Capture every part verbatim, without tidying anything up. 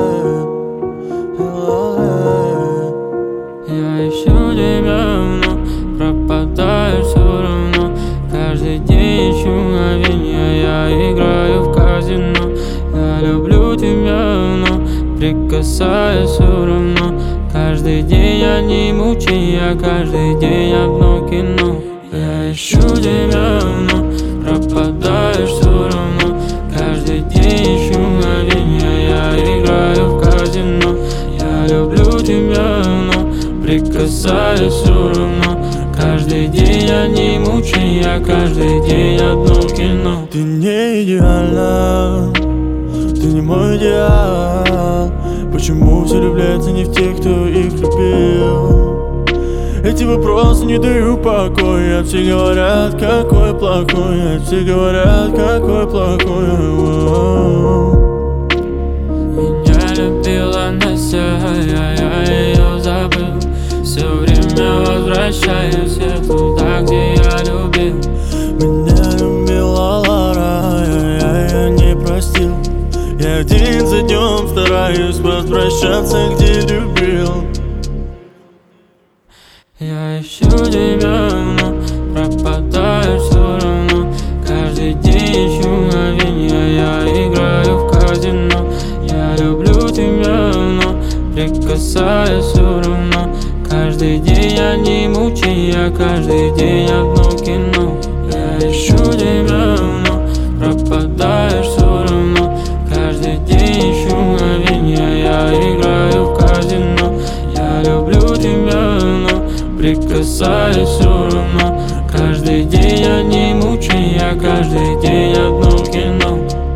Я ищу тебя, но пропадаю все равно. Каждый день ищу мгновенья, я играю в казино. Я люблю тебя, но прикасаюсь все равно. Каждый день одни мучения, каждый день одно кино. Я ищу тебя, но пропадаешь все равно. Каждый день ищу мгновенья, я играю в казино. Я люблю тебя, но прикасаюсь все равно. Каждый день одни мучения, каждый день одно кино. Ты не идеальна, ты не мой идеал. Почему все влюбляются не в тех, кто их любил? Эти вопросы не дают покоя. Все говорят, какой плохой, все говорят, какой плохой. Меня любила Настя, а я ее забыл. Все время возвращаюсь я туда, где я любил. Меня любила Лара, а я ее не простил. Я день за днем стараюсь возвращаться, где любил. Я ищу тебя, но пропадаю все равно. Каждый день ищу мгновенья, я играю в казино. Я люблю тебя, но прикасаюсь все равно. Каждый день одни мучения, каждый день одно кино. Я ищу тебя, но пропадаешь все равно. Каждый день ищу мгновенья, я играю в казино. Я люблю тебя, но прикасаюсь все равно. Каждый день одни мучения, каждый день одно кино.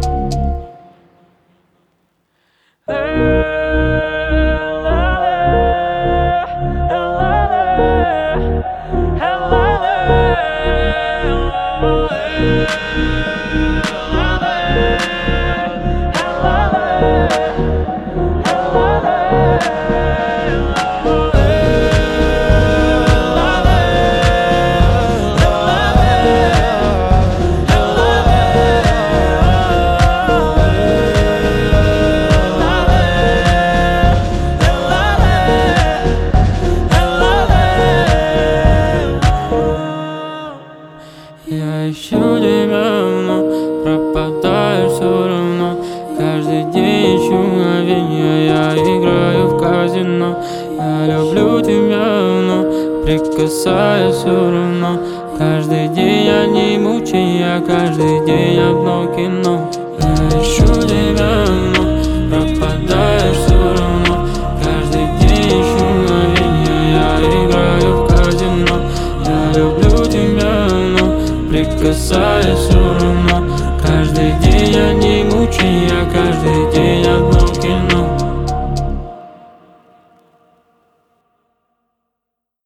Я ищу тебя, но пропадаю все равно. Каждый день ищу мгновенья, я играю в казино. Я люблю тебя, но прикасаюсь все равно. Каждый день одни мучения, каждый день одно кино. Я ищу тебя.